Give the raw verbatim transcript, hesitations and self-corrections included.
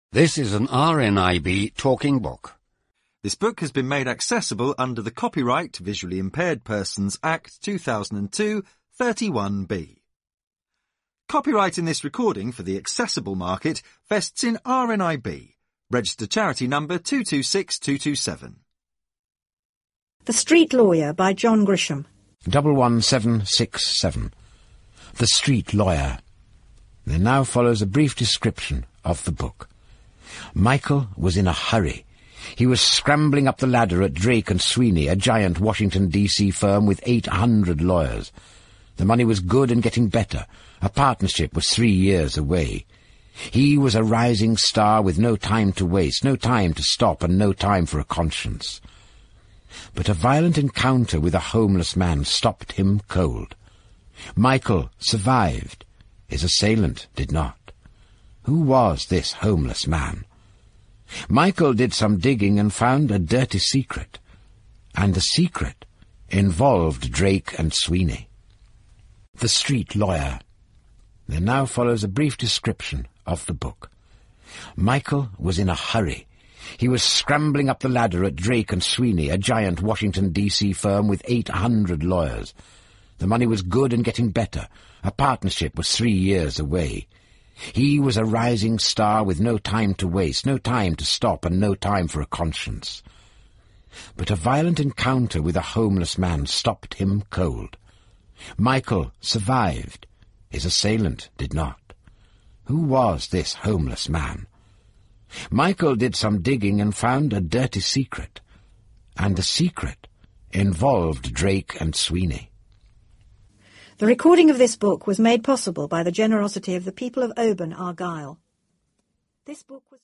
This is an R N I B talking book. This book has been made accessible under the Copyright Visually Impaired Persons Act two thousand two, thirty-one B. Copyright in this recording for the accessible market vests in R N I B, registered charity number two two six two two seven. The Street Lawyer by John Grisham. Double one seven six seven. The Street Lawyer. There now follows a brief description of the book. Michael was in a hurry. He was scrambling up the ladder at Drake and Sweeney, a giant Washington, D C firm with eight hundred lawyers. The money was good and getting better. A partnership was three years away. He was a rising star with no time to waste, no time to stop, and no time for a conscience. But a violent encounter with a homeless man stopped him cold. Michael survived. His assailant did not. Who was this homeless man? Michael did some digging and found a dirty secret. And the secret involved Drake and Sweeney. The Street Lawyer. There now follows a brief description of the book. Michael was in a hurry. He was scrambling up the ladder at Drake and Sweeney, a giant Washington, D C firm with eight hundred lawyers. The money was good and getting better. A partnership was three years away. He was a rising star with no time to waste, no time to stop, and no time for a conscience. But a violent encounter with a homeless man stopped him cold. Michael survived. His assailant did not. Who was this homeless man? Michael did some digging and found a dirty secret. And the secret involved Drake and Sweeney. The recording of this book was made possible by the generosity of the people of Oban, Argyll. This book was